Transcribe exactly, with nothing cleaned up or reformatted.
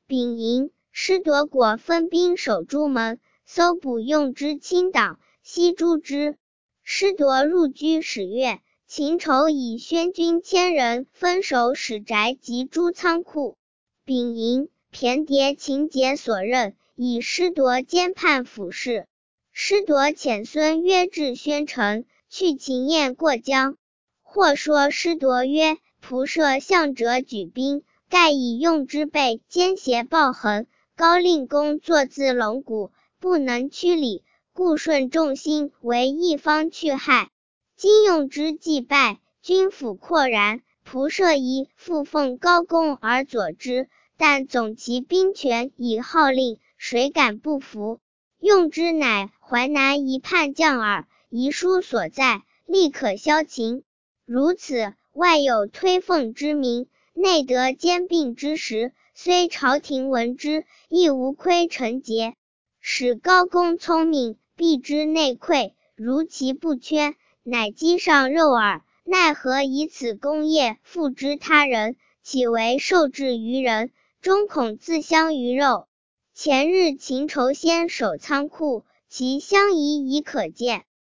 丙寅，师铎果分兵守朱门，搜捕用之亲党，悉诛之。师铎入居十月，秦仇以宣军千人分守史宅及诸仓库。丙寅，骈牒秦节所任，以师铎兼判府事。师铎遣孙约至宣城，去秦燕过江。或说师铎曰：仆射向者举兵，盖以用之备奸邪暴横，高令公坐自龙骨，不能驱礼，故顺众心，为一方去害。今用之既败，军府阔然，仆射宜复奉高公而佐之，但总其兵权以号令，谁敢不服？用之乃淮南一叛将耳，遗书所在，立可消秦。如此，外有推奉之名，内得兼并之实，虽朝廷闻之，亦无亏臣节。使高公聪明，必知内馈，如其不缺，乃积上肉耳。奈何以此功业付之他人，岂为受制于人，终恐自相于肉。前日秦仇先守仓库，其相疑已可见。